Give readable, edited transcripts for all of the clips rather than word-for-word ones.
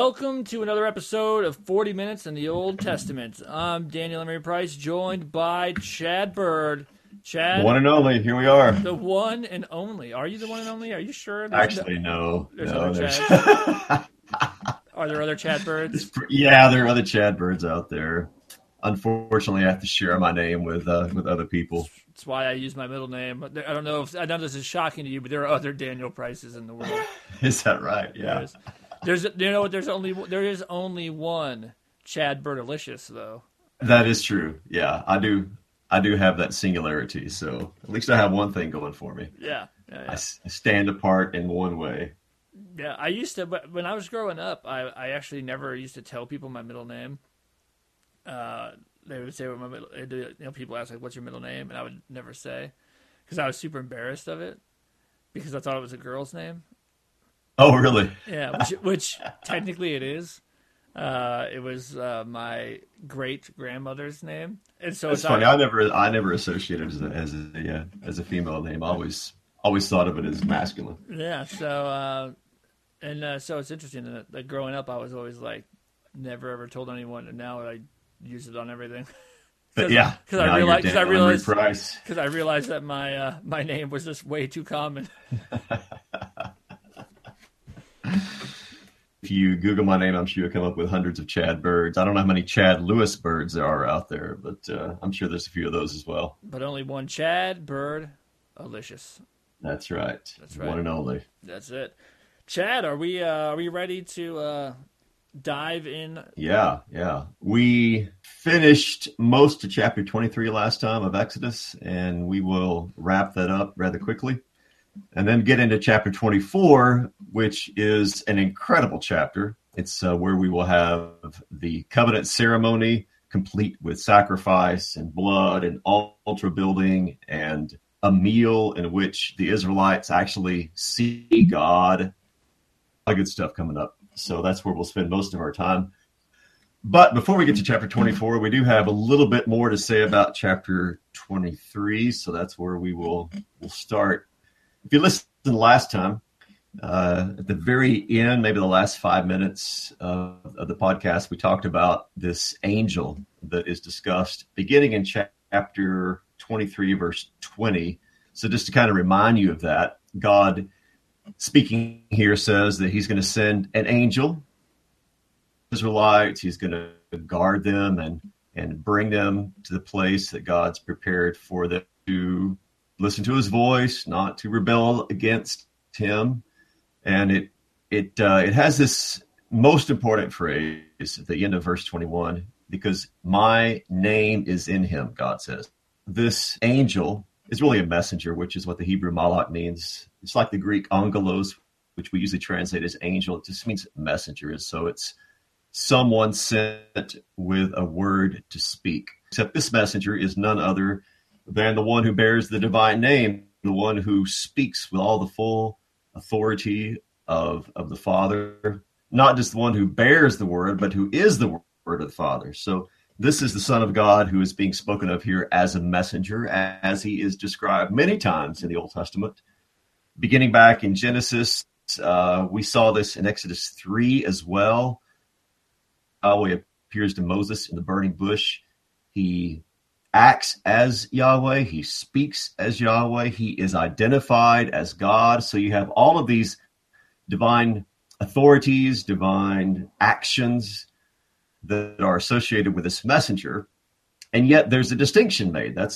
Welcome to another episode of 40 Minutes in the Old Testament. I'm Daniel Emery Price, joined by Chad Bird. Chad, the one and only. Here we are. The one and only. Are you the one and only? Are you sure? Actually, no. There's no, other there's... Chads. Are there other Chad Birds? Yeah, there are other Chad Birds out there. Unfortunately, I have to share my name with other people. That's why I use my middle name. I don't know if I know this is shocking to you, but there are other Daniel Prices in the world. Is that right? Yeah. There is only one Chad Birdalicious, though. That is true. Yeah, I do have that singularity. So at least I have one thing going for me. Yeah. I stand apart in one way. Yeah, I used to, but when I was growing up, I actually never used to tell people my middle name. They would say what my middle, people ask like, "What's your middle name?" and I would never say because I was super embarrassed of it because I thought it was a girl's name. Oh, really? Yeah, which technically it is. It was my great grandmother's name, and so it's funny. I never associated it as a female name. I always thought of it as masculine. Yeah. So so it's interesting that growing up, I was always like never ever told anyone, and now I use it on everything. Because I realized that my name was just way too common. If you Google my name, I'm sure you'll come up with hundreds of Chad Birds. I don't know how many Chad Lewis Birds there are out there, but I'm sure there's a few of those as well. But only one Chad Bird Alicious. That's right. That's right. One and only. That's it. Chad, are we ready to dive in? Yeah. We finished most of chapter 23 last time of Exodus, and we will wrap that up rather quickly. And then get into chapter 24, which is an incredible chapter. It's where we will have the covenant ceremony complete with sacrifice and blood and altar building and a meal in which the Israelites actually see God. A lot of good stuff coming up. So that's where we'll spend most of our time. But before we get to chapter 24, we do have a little bit more to say about chapter 23. So that's where we'll start. If you listened last time, at the very end, maybe the last 5 minutes of the podcast, we talked about this angel that is discussed beginning in chapter 23, verse 20. So just to kind of remind you of that, God speaking here says that he's going to send an angel, Israelites, he's going to guard them and bring them to the place that God's prepared for them to listen to his voice, not to rebel against him. And it has this most important phrase at the end of verse 21, because my name is in him, God says. This angel is really a messenger, which is what the Hebrew malach means. It's like the Greek angelos, which we usually translate as angel. It just means messenger. So it's someone sent with a word to speak. Except this messenger is none other than the one who bears the divine name, the one who speaks with all the full authority of the Father, not just the one who bears the word, but who is the word of the Father. So this is the Son of God who is being spoken of here as a messenger, as he is described many times in the Old Testament. Beginning back in Genesis, we saw this in Exodus 3 as well. Yahweh appears to Moses in the burning bush. He acts as Yahweh. He speaks as Yahweh. He is identified as God. So you have all of these divine authorities, divine actions that are associated with this messenger. And yet there's a distinction made. That's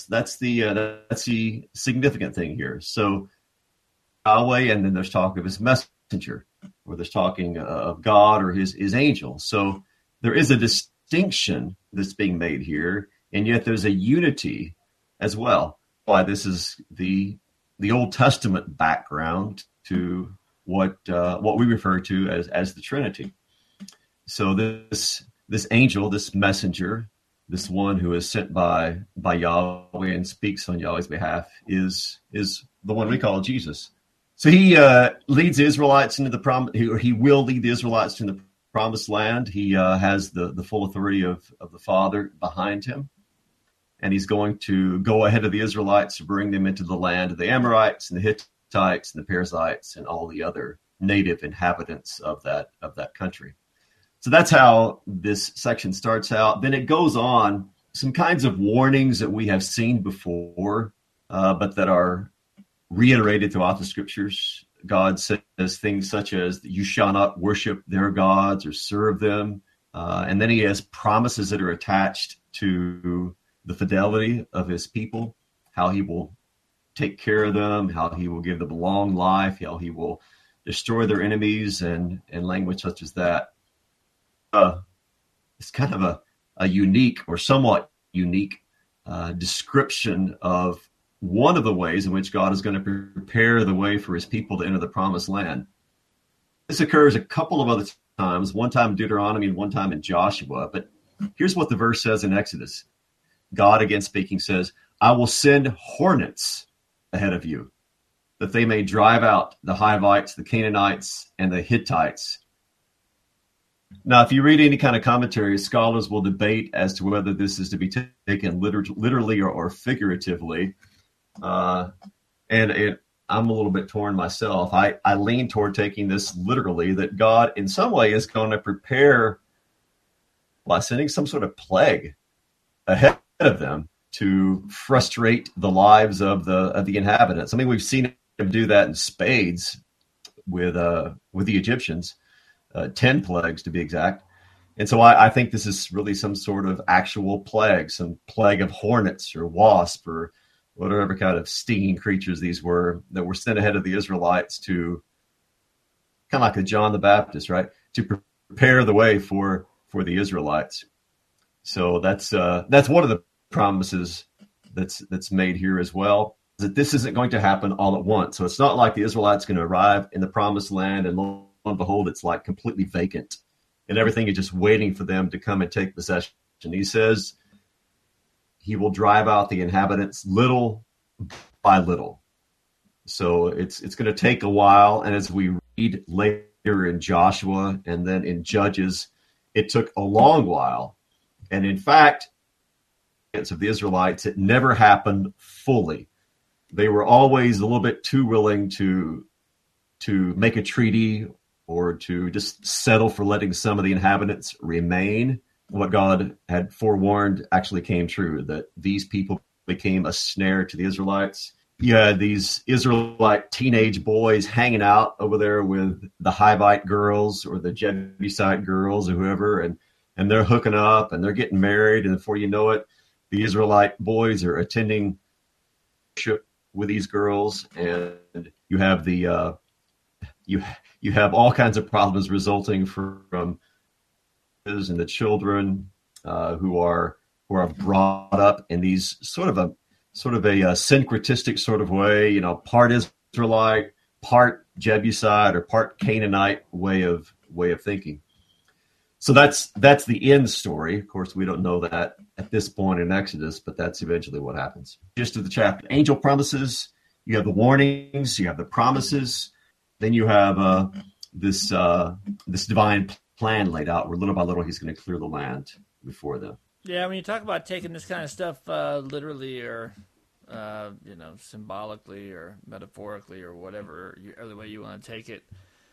the significant thing here. So Yahweh, and then there's talk of his messenger, or there's talking of God or his angel. So there is a distinction that's being made here. And yet there's a unity as well. Why this is the Old Testament background to what we refer to as the Trinity. So this angel, this messenger, this one who is sent by Yahweh and speaks on Yahweh's behalf is the one we call Jesus. So he leads the Israelites into the promise. He will lead the Israelites to the promised land. He has the full authority of the Father behind him. And he's going to go ahead of the Israelites to bring them into the land of the Amorites and the Hittites and the Perizzites and all the other native inhabitants of that country. So that's how this section starts out. Then it goes on, some kinds of warnings that we have seen before, but that are reiterated throughout the scriptures. God says things such as, you shall not worship their gods or serve them. And then he has promises that are attached to the fidelity of his people, how he will take care of them, how he will give them a long life, how he will destroy their enemies, and language such as that. It's kind of a unique or somewhat unique description of one of the ways in which God is going to prepare the way for his people to enter the promised land. This occurs a couple of other times, one time in Deuteronomy and one time in Joshua. But here's what the verse says in Exodus. God, again speaking, says, I will send hornets ahead of you, that they may drive out the Hivites, the Canaanites, and the Hittites. Now, if you read any kind of commentary, scholars will debate as to whether this is to be taken literally or figuratively. And I'm a little bit torn myself. I lean toward taking this literally, that God in some way is going to prepare by sending some sort of plague ahead of them to frustrate the lives of the inhabitants. I mean, we've seen him do that in spades with the Egyptians, 10 plagues to be exact. And so I think this is really some sort of actual plague, some plague of hornets or wasp or whatever kind of stinging creatures these were that were sent ahead of the Israelites to, kind of like a John the Baptist, right? To prepare the way for the Israelites. So that's one of the promises that's made here as well, that this isn't going to happen all at once. So it's not like the Israelites going to arrive in the promised land and lo and behold, it's like completely vacant and everything is just waiting for them to come and take possession. He says he will drive out the inhabitants little by little. So it's going to take a while. And as we read later in Joshua and then in Judges, it took a long while. And in fact, of the Israelites, it never happened fully. They were always a little bit too willing to make a treaty or to just settle for letting some of the inhabitants remain. What God had forewarned actually came true, that these people became a snare to the Israelites. You had these Israelite teenage boys hanging out over there with the Hivite girls or the Jebusite girls or whoever, and they're hooking up and they're getting married, and before you know it, the Israelite boys are attending worship with these girls, and you have the you have all kinds of problems resulting from and the children who are brought up in these sort of a syncretistic sort of way, you know, part Israelite, part Jebusite, or part Canaanite way of thinking. So that's the end story. Of course, we don't know that at this point in Exodus, but that's eventually what happens. Just to the chapter, angel promises. You have the warnings. You have the promises. Then you have this divine plan laid out, where little by little he's going to clear the land before them. Yeah, when you talk about taking this kind of stuff literally or symbolically or metaphorically or whatever other way you want to take it.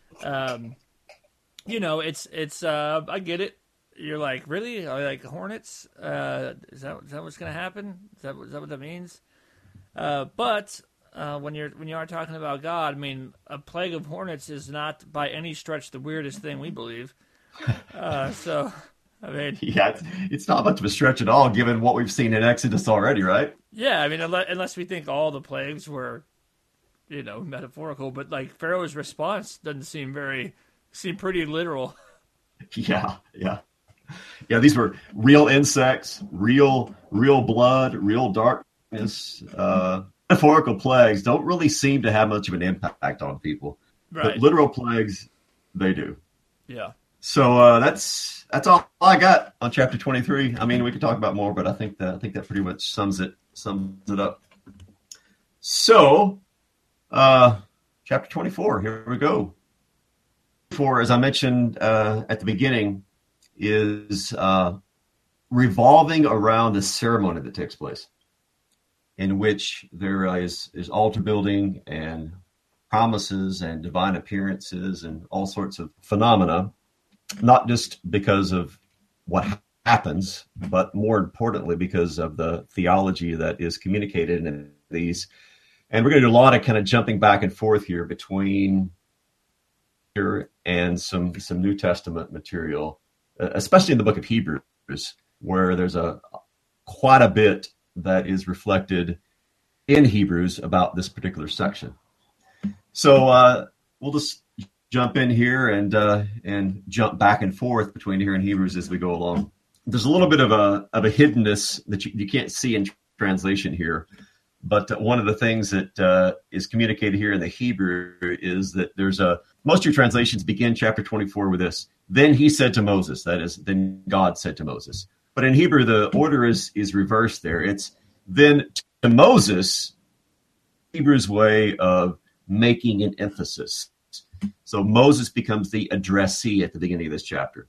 It's I get it. You're like, really? Like hornets? Is that what's going to happen? Is that what that means? But when you are talking about God, I mean, a plague of hornets is not by any stretch the weirdest thing we believe. So, I mean, yeah, it's not much of a stretch at all, given what we've seen in Exodus already, right? Yeah, I mean, unless we think all the plagues were, metaphorical, but like Pharaoh's response doesn't seem pretty literal. Yeah. These were real insects, real blood, real darkness. Metaphorical plagues don't really seem to have much of an impact on people, right. But literal plagues, they do. Yeah. So that's all I got on chapter 23. I mean, we could talk about more, but I think that pretty much sums it up. So, chapter 24. Here we go. As I mentioned at the beginning, is revolving around a ceremony that takes place, in which there is altar building and promises and divine appearances and all sorts of phenomena. not just because of what happens, but more importantly, because of the theology that is communicated in these. And we're going to do a lot of kind of jumping back and forth here between here and some New Testament material, especially in the book of Hebrews, where there's quite a bit that is reflected in Hebrews about this particular section. So we'll just jump in here and jump back and forth between here and Hebrews as we go along. There's a little bit of a hiddenness that you can't see in translation here, but one of the things that is communicated here in the Hebrew is that most of your translations begin chapter 24 with this. Then he said to Moses, that is, then God said to Moses. But in Hebrew, the order is reversed there. It's then to Moses, Hebrew's way of making an emphasis. So Moses becomes the addressee at the beginning of this chapter.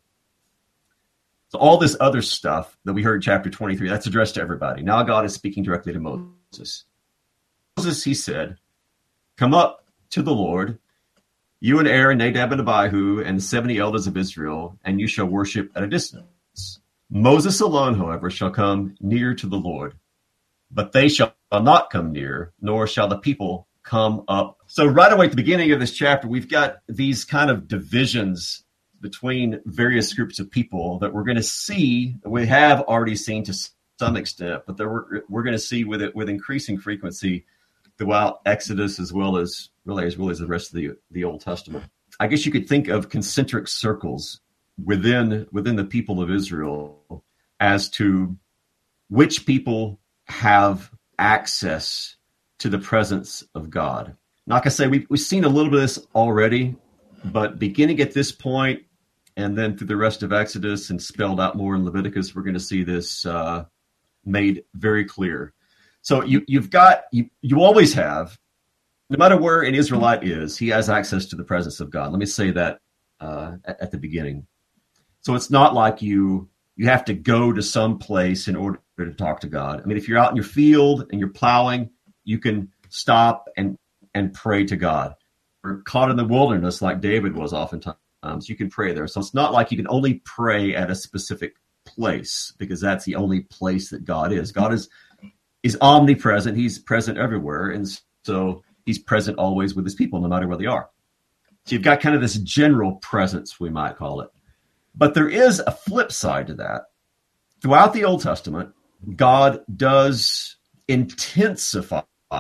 So all this other stuff that we heard in chapter 23, that's addressed to everybody. Now God is speaking directly to Moses. Moses, he said, come up to the Lord, you and Aaron, Nadab and Abihu, and the 70 elders of Israel, and you shall worship at a distance. Moses alone, however, shall come near to the Lord, but they shall not come near, nor shall the people come up. So right away at the beginning of this chapter, we've got these kind of divisions between various groups of people that we're going to see, we have already seen to some extent, but that we're going to see with increasing frequency throughout Exodus as well as really the rest of the Old Testament. I guess you could think of concentric circles within the people of Israel as to which people have access to the presence of God. Like I say, we've seen a little bit of this already, but beginning at this point and then through the rest of Exodus and spelled out more in Leviticus, we're going to see this made very clear. So you always have, no matter where an Israelite is, he has access to the presence of God. Let me say that at the beginning. So it's not like you have to go to some place in order to talk to God. I mean, if you're out in your field and you're plowing, you can stop and pray to God. Or caught in the wilderness like David was oftentimes, you can pray there. So it's not like you can only pray at a specific place because that's the only place that God is. God is omnipresent. He's present everywhere. And so he's present always with his people, no matter where they are. So you've got kind of this general presence, we might call it. But there is a flip side to that. Throughout the Old Testament, God does intensify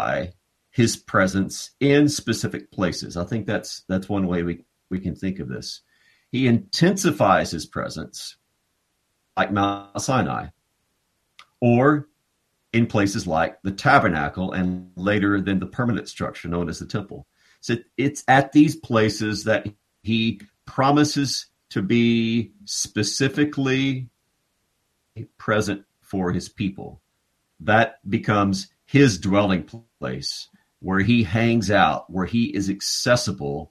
his presence in specific places. I think that's one way we can think of this. He intensifies his presence like Mount Sinai, or in places like the tabernacle and later then the permanent structure known as the temple. So it's at these places that he promises to be specifically present for his people. That becomes his dwelling place, where he hangs out, where he is accessible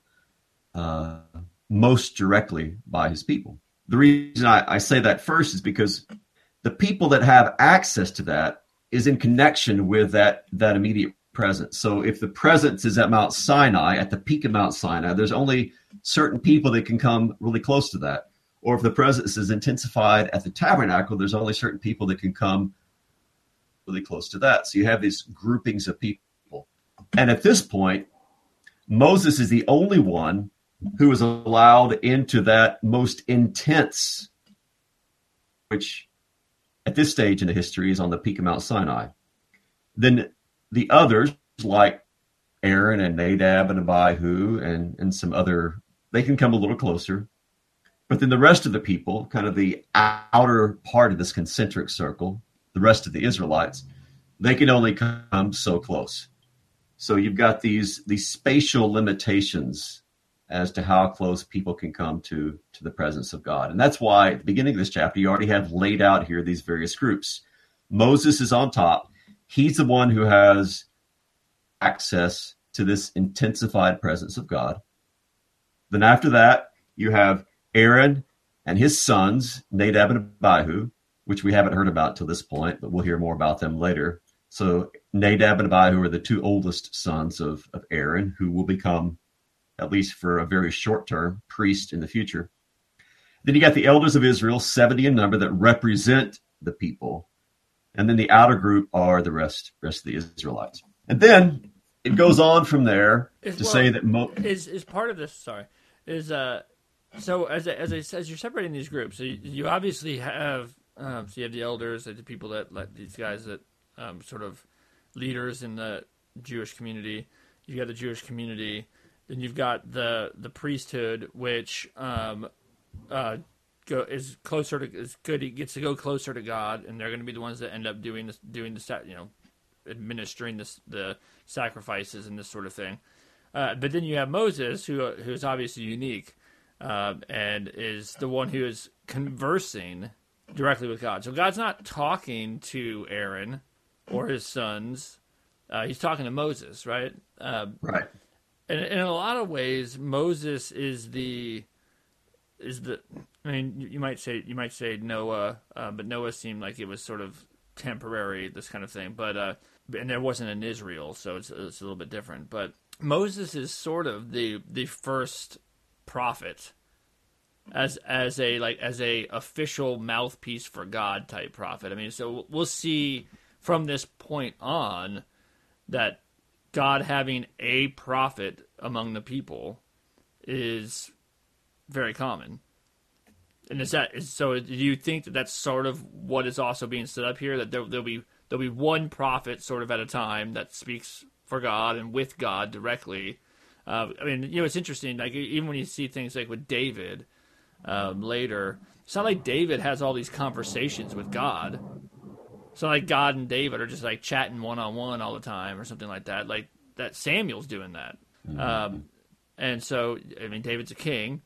most directly by his people. The reason I say that first is because the people that have access to that is in connection with that immediate presence. So if the presence is at Mount Sinai, at the peak of Mount Sinai, there's only certain people that can come really close to that. Or if the presence is intensified at the tabernacle, there's only certain people that can come really close to that. So you have these groupings of people. And at this point, Moses is the only one who is allowed into that most intense, which at this stage in the history is on the peak of Mount Sinai. Then the others, like Aaron and Nadab and Abihu and some other, they can come a little closer. But then the rest of the people, kind of the outer part of this concentric circle, the rest of the Israelites, they can only come so close. So you've got these spatial limitations as to how close people can come to the presence of God. And that's why at the beginning of this chapter, you already have laid out here these various groups. Moses is on top. He's the one who has access to this intensified presence of God. Then after that, you have Aaron and his sons, Nadab and Abihu, which we haven't heard about till this point, but we'll hear more about them later. So Nadab and Abihu are the two oldest sons of Aaron, who will become, at least for a very short term, priest in the future. Then you got the elders of Israel, 70 in number, that represent the people. And then the outer group are the rest of the Israelites. And then it goes on from there say that is part of this. Sorry, is so as you're separating these groups, so you obviously have so you have the elders, the people that like these guys that sort of leaders in the Jewish community. You got the Jewish community, then you've got the priesthood, which is closer to is good. He gets to go closer to God, and they're going to be the ones that end up doing the administering the sacrifices and this sort of thing. But then you have Moses, who's obviously unique, and is the one who is conversing directly with God. So God's not talking to Aaron or his sons. He's talking to Moses, right? Right. And in a lot of ways, Moses is the. I mean, you might say Noah, but Noah seemed like it was sort of temporary, this kind of thing. But and there wasn't an Israel, so it's a little bit different. But Moses is sort of the first prophet, as a official mouthpiece for God type prophet. I mean, so we'll see from this point on that God having a prophet among the people is very common. And so do you think that that's sort of what is also being set up here, that there'll be one prophet sort of at a time that speaks for God and with God directly? I mean, it's interesting, like even when you see things like with David later, it's not like David has all these conversations with God. It's not like God and David are just like chatting one-on-one all the time or something like that. Like that Samuel's doing that. Mm-hmm. And so, I mean, David's a king.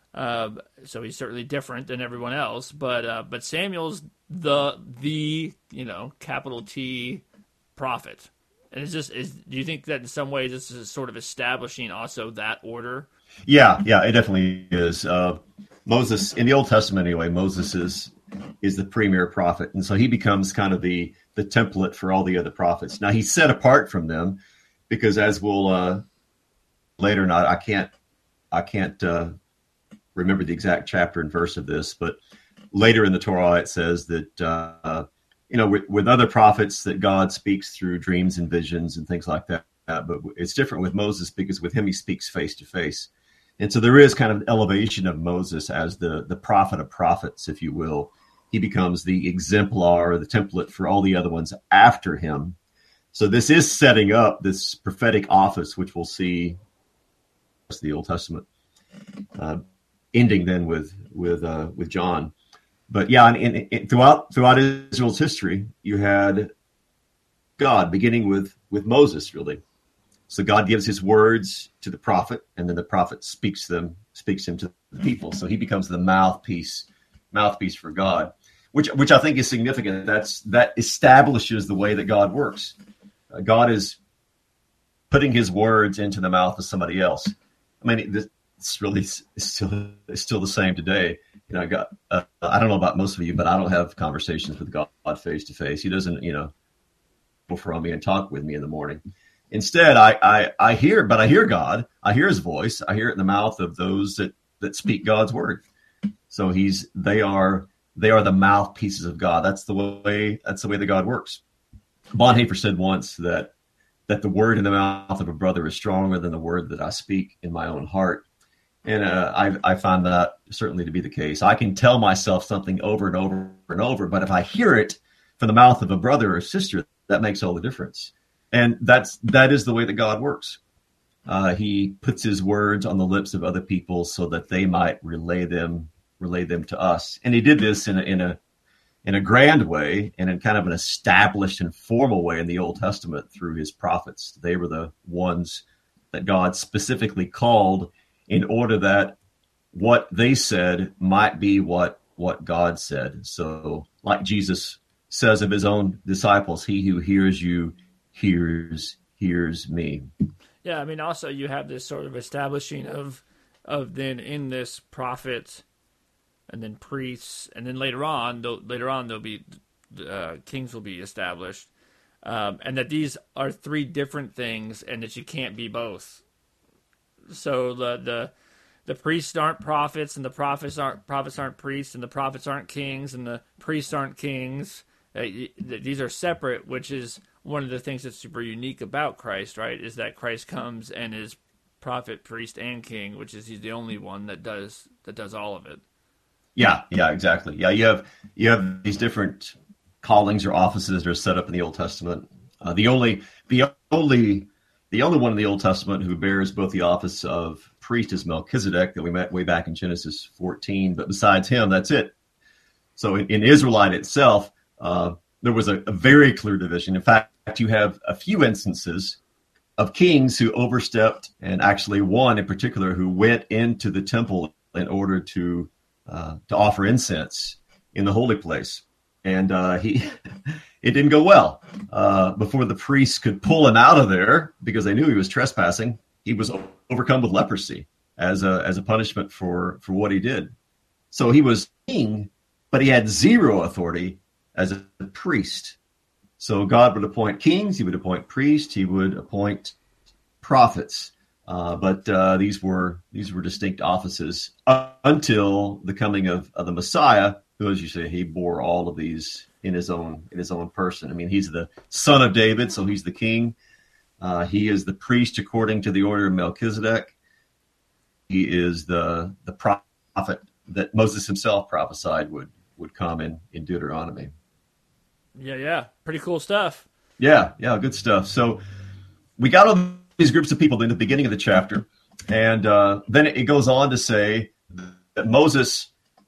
So he's certainly different than everyone else, but Samuel's the capital T prophet, and do you think that in some ways this is sort of establishing also that order? Yeah, it definitely is. Moses in the Old Testament, anyway, Moses is the premier prophet, and so he becomes kind of the template for all the other prophets. Now he's set apart from them because, as we'll later, not I can't. Remember the exact chapter and verse of this, but later in the Torah it says that with other prophets that God speaks through dreams and visions and things like that. But it's different with Moses because with him he speaks face to face, and so there is kind of elevation of Moses as the prophet of prophets, if you will. He becomes the exemplar or the template for all the other ones after him. So this is setting up this prophetic office, which we'll see in the Old Testament. Ending then with John, but yeah, and throughout Israel's history, you had God beginning with Moses, really. So God gives His words to the prophet, and then the prophet speaks them to the people. So he becomes the mouthpiece for God, which I think is significant. That establishes the way that God works. God is putting His words into the mouth of somebody else. I mean, it's still the same today. I don't know about most of you, but I don't have conversations with God face to face. He doesn't, go from me and talk with me in the morning. Instead, I hear God. I hear His voice. I hear it in the mouth of those that speak God's word. So they are the mouthpieces of God. That's the way that God works. Bonhoeffer said once that the word in the mouth of a brother is stronger than the word that I speak in my own heart. And I find that certainly to be the case. I can tell myself something over and over and over, but if I hear it from the mouth of a brother or sister, that makes all the difference. And that is the way that God works. He puts His words on the lips of other people so that they might relay them to us. And He did this in a grand way and in kind of an established and formal way in the Old Testament through His prophets. They were the ones that God specifically called in order that what they said might be what God said. So like Jesus says of His own disciples, he who hears you hears me. Yeah, I mean, also you have this sort of establishing of then in this prophet and then priests, and then later on there'll be kings will be established, and that these are three different things and that you can't be both. So the priests aren't prophets, and the prophets aren't priests, and the prophets aren't kings, and the priests aren't kings. These are separate, which is one of the things that's super unique about Christ, right? Is that Christ comes and is prophet, priest, and king, which is he's the only one that does all of it. Yeah, exactly. Yeah, you have these different callings or offices that are set up in the Old Testament. The only one in the Old Testament who bears both the office of priest is Melchizedek that we met way back in Genesis 14. But besides him, that's it. So in Israelite itself, there was a very clear division. In fact, you have a few instances of kings who overstepped, and actually one in particular who went into the temple in order to offer incense in the holy place. And it didn't go well. Before the priests could pull him out of there, because they knew he was trespassing, he was overcome with leprosy as a punishment for what he did. So he was king, but he had zero authority as a priest. So God would appoint kings, he would appoint priests, he would appoint prophets. But these were distinct offices until the coming of the Messiah, who, as you say, he bore all of these in his own person. I mean, he's the son of David, so he's the king. He is the priest according to the order of Melchizedek. He is the prophet that Moses himself prophesied would come in Deuteronomy. Yeah, pretty cool stuff. Yeah, good stuff. So we got all these groups of people in the beginning of the chapter, and then it goes on to say that Moses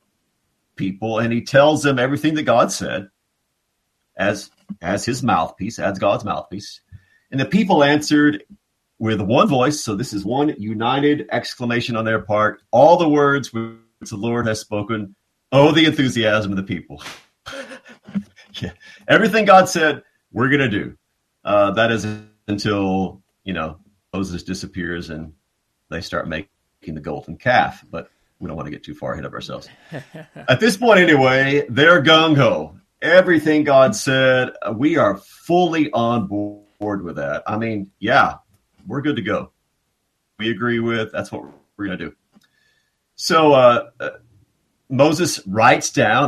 people, and he tells them everything that God said as his mouthpiece, as God's mouthpiece. And the people answered with one voice. So this is one united exclamation on their part. All the words which the Lord has spoken. Oh, the enthusiasm of the people. Yeah. Everything God said, we're going to do. That is until, Moses disappears and they start making the golden calf. But we don't want to get too far ahead of ourselves. At this point, anyway, they're gung-ho. Everything God said, we are fully on board with that. I mean, yeah, we're good to go. We agree with, that's what we're going to do. So Moses writes down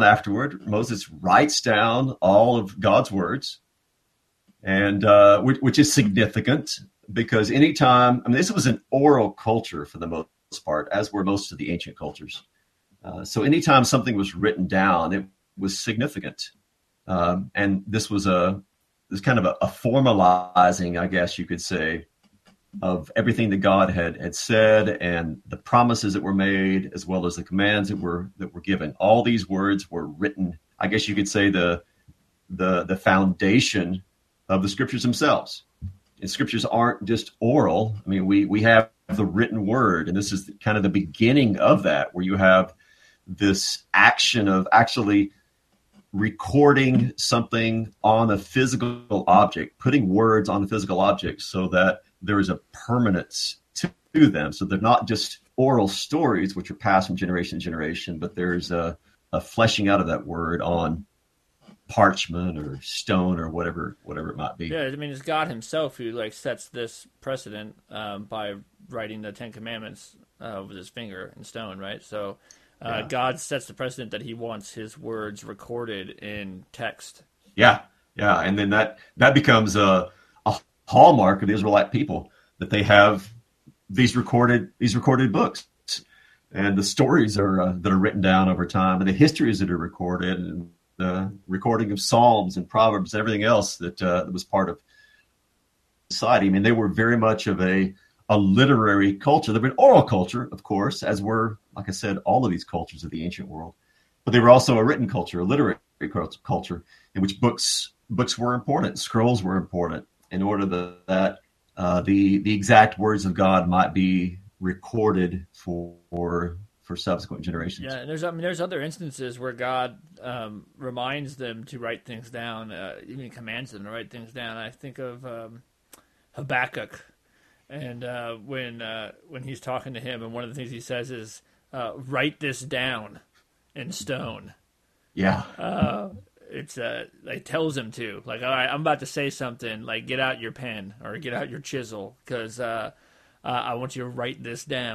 all of God's words, and which is significant because anytime, this was an oral culture for the most part, as were most of the ancient cultures. So anytime something was written down, it was significant. And this was kind of a formalizing, I guess you could say, of everything that God had said and the promises that were made, as well as the commands that were given. All these words were written. I guess you could say the foundation of the scriptures themselves. And scriptures aren't just oral. I mean, we have the written word, and this is kind of the beginning of that, where you have this action of actually recording something on a physical object, putting words on the physical object so that there is a permanence to them. So they're not just oral stories, which are passed from generation to generation, but there's a fleshing out of that word on parchment or stone or whatever it might be. Yeah, it's God himself who sets this precedent by writing the Ten Commandments with his finger in stone, right? So God sets the precedent that he wants his words recorded in text. Yeah, and then that becomes a hallmark of the Israelite people, that they have these recorded books, and the stories are that are written down over time, and the histories that are recorded, and the recording of Psalms and Proverbs and everything else that was part of society. I mean, they were very much of a literary culture. They've been oral culture, of course, as were, like I said, all of these cultures of the ancient world. But they were also a written culture, a literary culture, in which books were important, scrolls were important, in order that the exact words of God might be recorded for subsequent generations. Yeah, and there's other instances where God reminds them to write things down, even commands them to write things down. I think of Habakkuk, and when he's talking to him, and one of the things he says is, "Write this down in stone." Yeah. It's tells him to, all right, I'm about to say something, get out your pen or get out your chisel, because I want you to write this down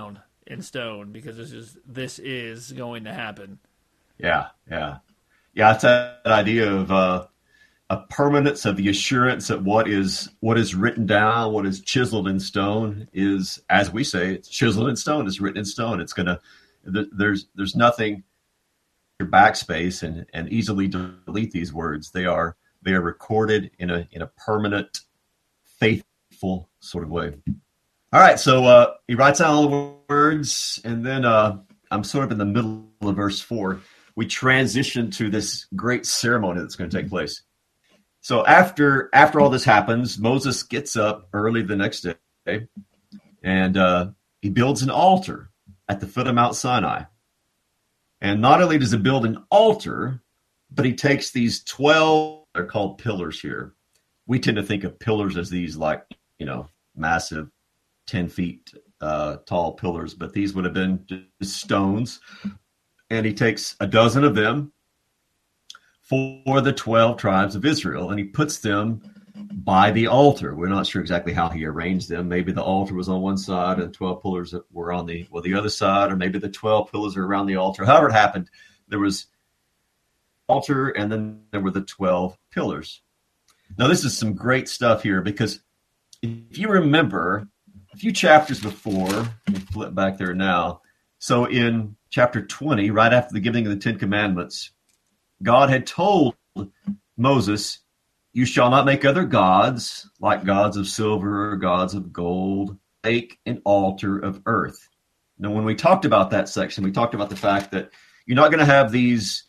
in stone because this is going to happen. Yeah. It's that idea of a permanence of the assurance that what is written down, what is chiseled in stone is, as we say, it's chiseled in stone. It's written in stone. It's gonna. There's nothing your backspace and easily delete these words. They are recorded in a permanent, faithful sort of way. All right, so he writes down all the words, and then I'm sort of in the middle of verse 4. We transition to this great ceremony that's going to take place. So after all this happens, Moses gets up early the next day, and he builds an altar at the foot of Mount Sinai. And not only does he build an altar, but he takes these 12, they're called pillars here. We tend to think of pillars as these massive 10 feet tall pillars, but these would have been just stones. And he takes a dozen of them for the 12 tribes of Israel, and he puts them by the altar. We're not sure exactly how he arranged them. Maybe the altar was on one side and 12 pillars that were on the other side, or maybe the 12 pillars are around the altar. However it happened, there was altar and then there were the 12 pillars. Now, this is some great stuff here because if you remember a few chapters before, let me flip back there now. So in chapter 20, right after the giving of the Ten Commandments, God had told Moses, "You shall not make other gods, like gods of silver or gods of gold. Make an altar of earth." Now, when we talked about that section, we talked about the fact that you're not going to have these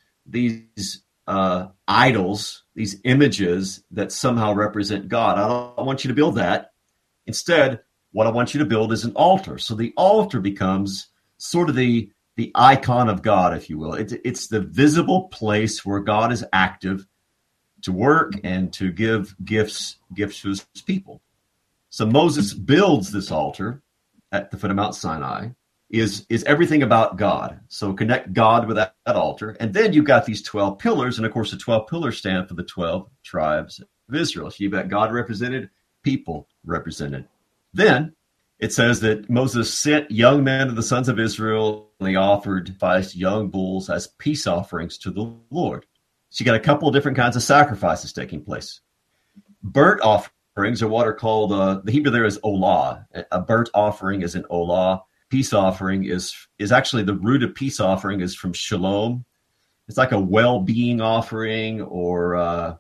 idols, these images that somehow represent God. I don't want you to build that. Instead, what I want you to build is an altar. So the altar becomes sort of the icon of God, if you will. It's the visible place where God is active to work and to give gifts to his people. So Moses builds this altar at the foot of Mount Sinai, is everything about God. So connect God with that altar. And then you've got these 12 pillars. And of course, the 12 pillars stand for the 12 tribes of Israel. So you've got God represented, people represented. Then it says that Moses sent young men of the sons of Israel, and they offered 5 young bulls as peace offerings to the Lord. So you got a couple of different kinds of sacrifices taking place. Burnt offerings are what are called, the Hebrew there is olah. A burnt offering is an olah. Peace offering is actually the root of peace offering is from shalom. It's like a well-being offering, or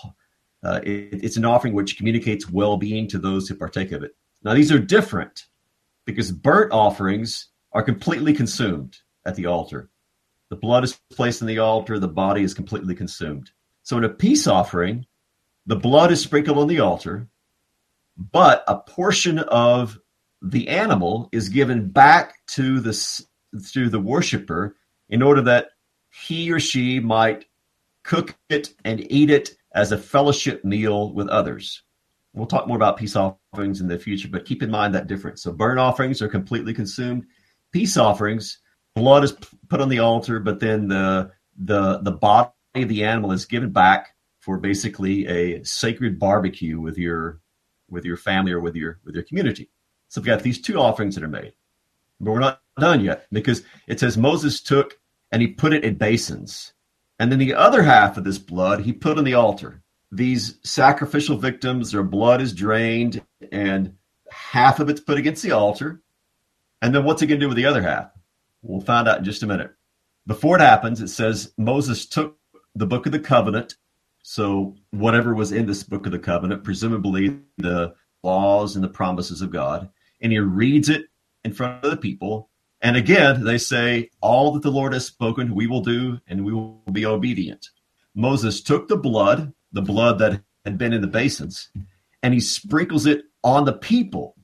it's an offering which communicates well-being to those who partake of it. Now, these are different because burnt offerings are completely consumed at the altar. The blood is placed on the altar. The body is completely consumed. So in a peace offering, the blood is sprinkled on the altar, but a portion of the animal is given back to the worshiper in order that he or she might cook it and eat it as a fellowship meal with others. We'll talk more about peace offerings in the future, but keep in mind that difference. So burnt offerings are completely consumed. Peace offerings, blood is put on the altar, but then the body of the animal is given back for basically a sacred barbecue with your family or with your community. So we've got these 2 offerings that are made. But we're not done yet, because it says Moses took and he put it in basins. And then the other half of this blood he put on the altar. These sacrificial victims, their blood is drained, and half of it's put against the altar. And then what's he going to do with the other half? We'll find out in just a minute. Before it happens, it says Moses took the book of the covenant. So whatever was in this book of the covenant, presumably the laws and the promises of God, and he reads it in front of the people. And again, they say, all that the Lord has spoken, we will do, and we will be obedient. Moses took the blood that had been in the basins, and he sprinkles it on the people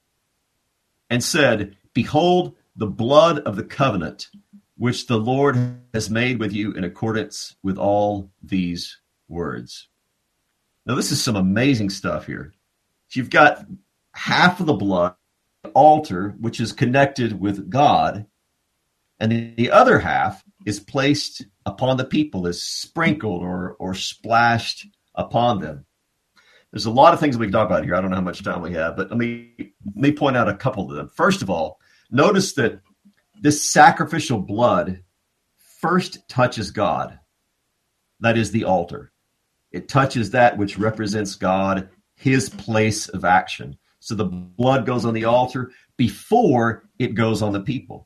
and said, "Behold, the blood of the covenant, which the Lord has made with you in accordance with all these words." Now, this is some amazing stuff here. You've got half of the blood altar, which is connected with God, and the other half is placed upon the people, is sprinkled or splashed upon them. There's a lot of things we can talk about here. I don't know how much time we have, but let me point out a couple of them. First of all, notice that this sacrificial blood first touches God. That is the altar. It touches that which represents God, his place of action. So the blood goes on the altar before it goes on the people.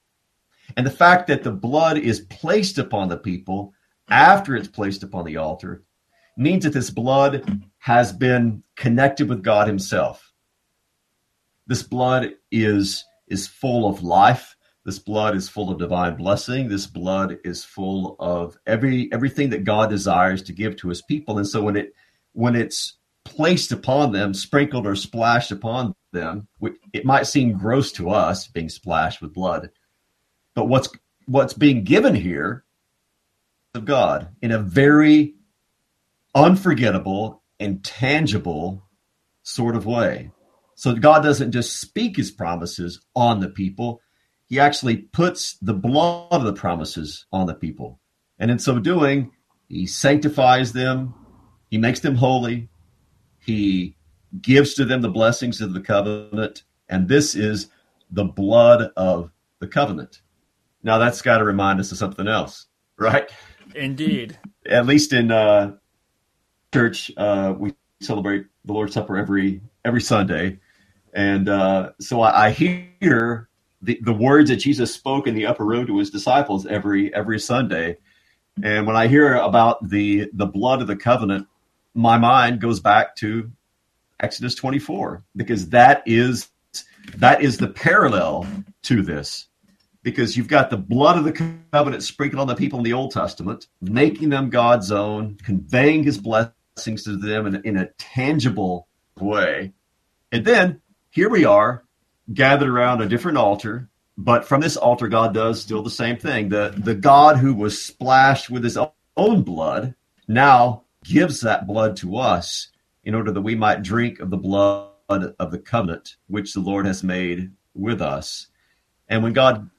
And the fact that the blood is placed upon the people after it's placed upon the altar means that this blood has been connected with God himself. This blood is full of life. This blood is full of divine blessing. This blood is full of everything that God desires to give to his people. And so when it's placed upon them, sprinkled or splashed upon them, it might seem gross to us being splashed with blood. But what's being given here of God in a very unforgettable and tangible sort of way. So God doesn't just speak his promises on the people. He actually puts the blood of the promises on the people. And in so doing, he sanctifies them. He makes them holy. He gives to them the blessings of the covenant. And this is the blood of the covenant. Now, that's got to remind us of something else, right? Indeed. At least in church, we celebrate the Lord's Supper every Sunday. And so I hear the words that Jesus spoke in the upper room to his disciples every Sunday. And when I hear about the blood of the covenant, my mind goes back to Exodus 24, because that is the parallel to this. Because you've got the blood of the covenant sprinkled on the people in the Old Testament, making them God's own, conveying his blessings to them in a tangible way. And then here we are, gathered around a different altar, but from this altar, God does still the same thing. The God who was splashed with his own blood now gives that blood to us in order that we might drink of the blood of the covenant, which the Lord has made with us. And when God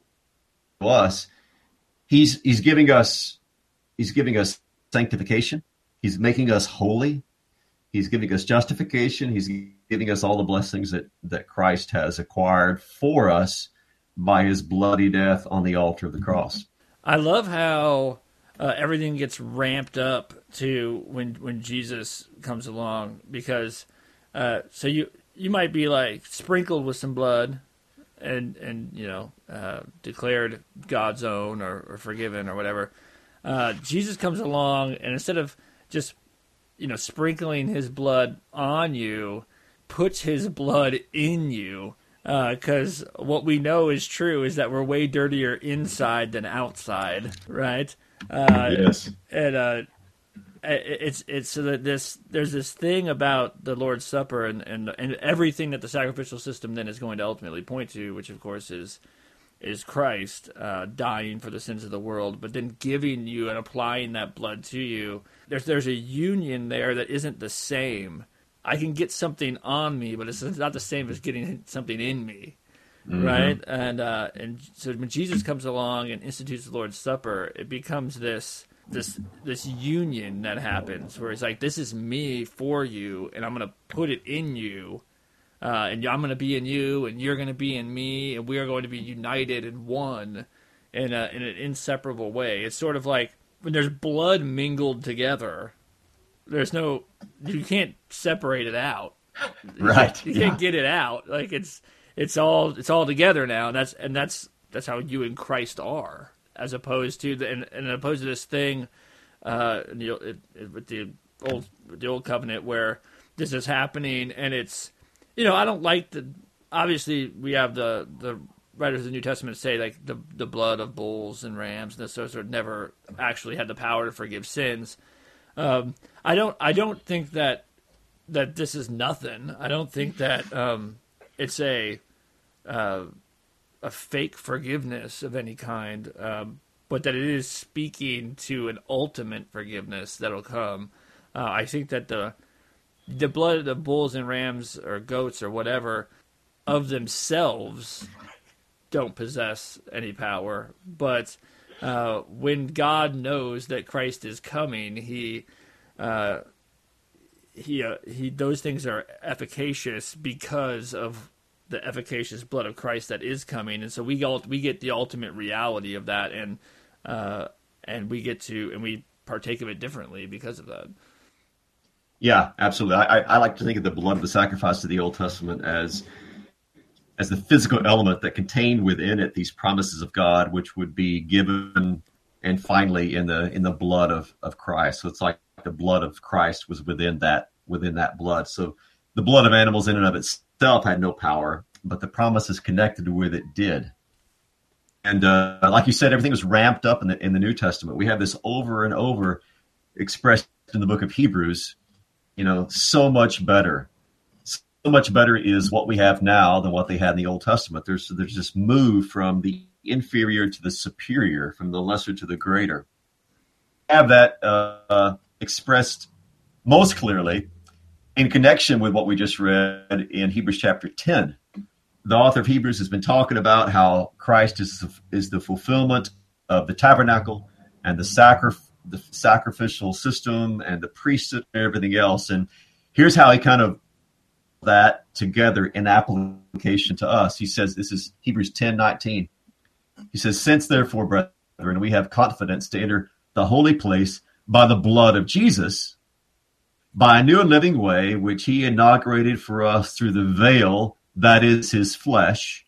us, he's giving us sanctification. He's making us holy. He's giving us justification. He's giving us all the blessings that Christ has acquired for us by his bloody death on the altar of the cross. I love how everything gets ramped up to when Jesus comes along, because so you might be like sprinkled with some blood and declared God's own or forgiven or whatever. Jesus comes along, and instead of just sprinkling his blood on you, puts his blood in you, because what we know is true is that we're way dirtier inside than outside, right? Yes. And it's so that there's this thing about the Lord's Supper and everything that the sacrificial system then is going to ultimately point to, which of course is Christ dying for the sins of the world, but then giving you and applying that blood to you. There's a union there that isn't the same. I can get something on me, but it's not the same as getting something in me, right? And so when Jesus comes along and institutes the Lord's Supper, it becomes this union that happens where it's like, this is me for you, and I'm going to put it in you, and I'm going to be in you, and you're going to be in me, and we are going to be united and one in an inseparable way. It's sort of like when there's blood mingled together, you can't separate it out. Right. You can't get it out. Like it's all together now, and that's how you and Christ are. As opposed to this thing, with the old covenant, where this is happening, and it's, I don't like obviously we have the writers of the New Testament say like the blood of bulls and rams, and those sort of never actually had the power to forgive sins. I don't think that this is nothing. I don't think that it's a fake forgiveness of any kind, but that it is speaking to an ultimate forgiveness that'll come. I think that the blood of the bulls and rams or goats or whatever of themselves don't possess any power, but when God knows that Christ is coming, he those things are efficacious because of the efficacious blood of Christ that is coming, and so we get the ultimate reality of that, and we partake of it differently because of that. Yeah, absolutely. I like to think of the blood of the sacrifice of the Old Testament as the physical element that contained within it these promises of God, which would be given and finally in the blood of Christ. So it's like the blood of Christ was within that blood. So the blood of animals in and of itself had no power, but the promises connected with it did. And like you said, everything was ramped up in the New Testament. We have this over and over expressed in the book of Hebrews. So much better. So much better is what we have now than what they had in the Old Testament. There's this move from the inferior to the superior, from the lesser to the greater. I have that expressed most clearly in connection with what we just read in Hebrews chapter 10. The author of Hebrews has been talking about how Christ is the fulfillment of the tabernacle and the sacrificial system and the priesthood and everything else. And here's how he kind of that together in application to us. He says, this is Hebrews 10:19. He says, since therefore, brethren, we have confidence to enter the holy place by the blood of Jesus, by a new and living way, which he inaugurated for us through the veil, that is his flesh,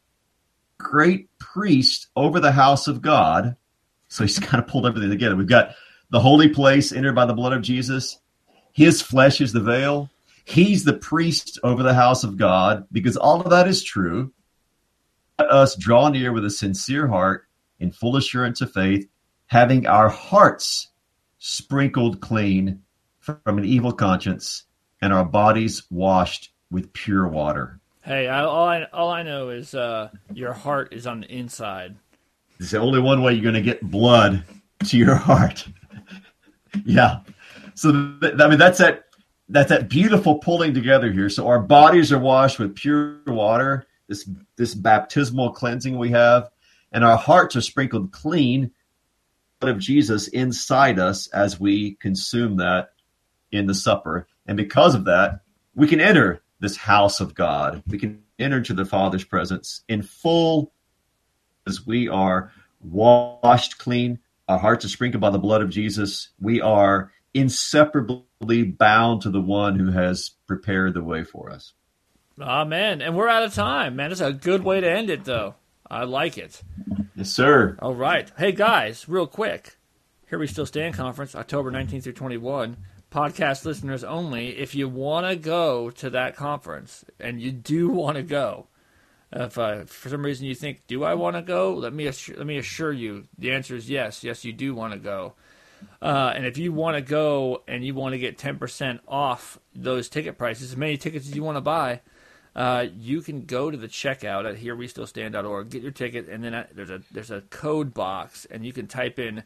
great priest over the house of God. So he's kind of pulled everything together. We've got the holy place entered by the blood of Jesus. His flesh is the veil. He's the priest over the house of God, because all of that is true. Let us draw near with a sincere heart in full assurance of faith, having our hearts sprinkled clean from an evil conscience and our bodies washed with pure water. Hey, all I know is your heart is on the inside. It's the only one way you're going to get blood to your heart. Yeah. So that's that beautiful pulling together here. So our bodies are washed with pure water, this baptismal cleansing we have, and our hearts are sprinkled clean of Jesus inside us as we consume that in the supper. And because of that, we can enter this house of God. We can enter into the Father's presence in full as we are washed clean. Our hearts are sprinkled by the blood of Jesus. We are inseparably bound to the one who has prepared the way for us. Amen. And we're out of time, man. It's a good way to end it, though. I like it. Yes, sir. All right. Hey, guys, real quick. Here We Still Stand Conference, October 19th through 21. Podcast listeners only. If you want to go to that conference, and you do want to go, if for some reason you think, do I want to go? Let me assure you, the answer is yes. Yes, you do want to go. And if you want to go and you want to get 10% off those ticket prices, as many tickets as you want to buy, you can go to the checkout at herewestillstand.org, get your ticket, and then there's a code box, and you can type in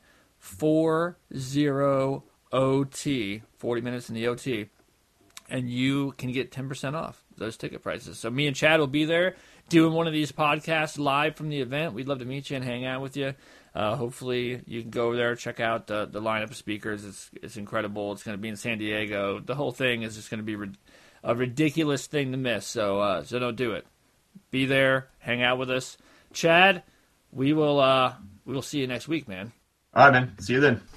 40 OT, 40 minutes in the OT, and you can get 10% off those ticket prices. So me and Chad will be there doing one of these podcasts live from the event. We'd love to meet you and hang out with you. Hopefully you can go over there, check out the lineup of speakers. It's incredible. It's going to be in San Diego. The whole thing is just going to be a ridiculous thing to miss. So don't do it. Be there, hang out with us. Chad, we will see you next week, man. All right, man. See you then.